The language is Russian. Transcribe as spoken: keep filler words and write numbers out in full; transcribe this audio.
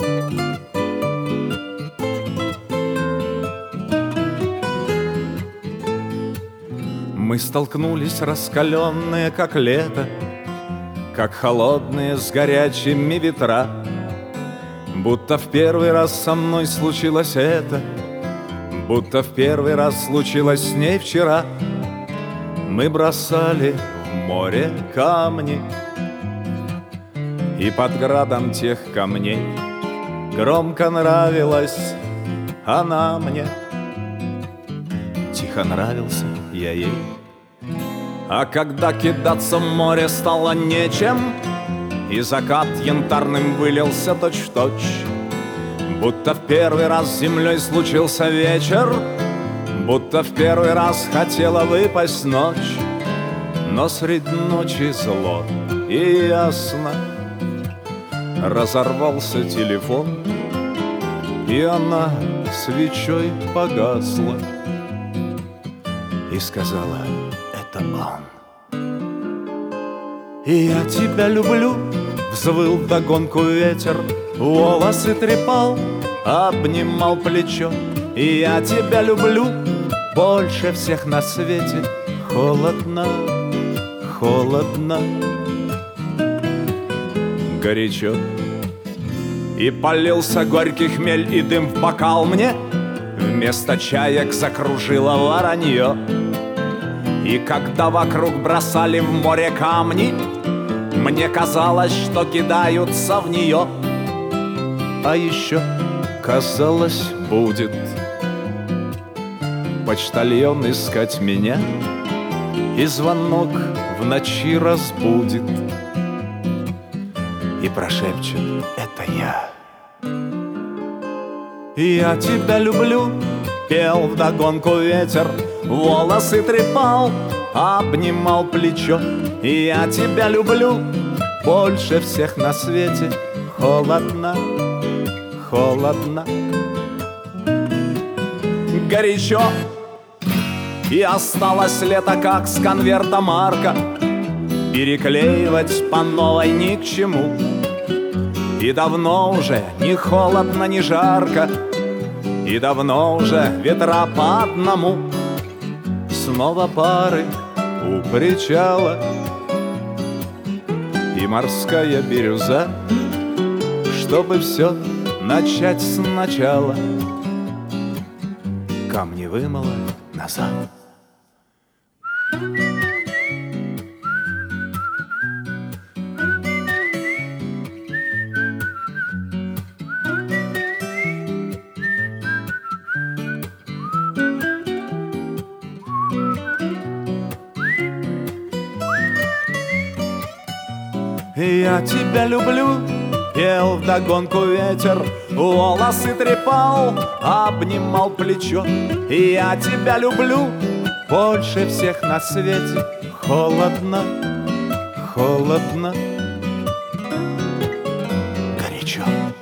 Мы столкнулись, раскаленные, как лето, как холодные с горячими ветра. Будто в первый раз со мной случилось это, будто в первый раз случилось с ней вчера. Мы бросали в море камни, и под градом тех камней громко нравилась она мне. Тихо нравился я ей. А когда кидаться в море стало нечем, и закат янтарным вылился точь-в-точь, будто в первый раз с землей случился вечер, будто в первый раз хотела выпасть ночь. Но средь ночи зло и ясно разорвался телефон, и она свечой погасла и сказала: это он. И я тебя люблю, взвыл вдогонку ветер, волосы трепал, обнимал плечо. И я тебя люблю больше всех на свете. Холодно, холодно, горячо. И полился горький хмель, и дым в бокал мне вместо чаек закружило воронье. И когда вокруг бросали в море камни, мне казалось, что кидаются в нее. А еще казалось, будет почтальон искать меня, и звонок в ночи разбудит и прошепчет: это я. Я тебя люблю, пел вдогонку ветер, волосы трепал, обнимал плечо. И я тебя люблю больше всех на свете. Холодно, холодно, горячо. И осталось лето, как с конверта марка, переклеивать по новой ни к чему. И давно уже ни холодно, ни жарко, и давно уже ветра по одному. Снова пары у причала, и морская бирюза, чтобы все начать сначала, камни вымыла назад. Я тебя люблю, пел вдогонку ветер, волосы трепал, обнимал плечо. И я тебя люблю больше всех на свете. Холодно, холодно, горячо.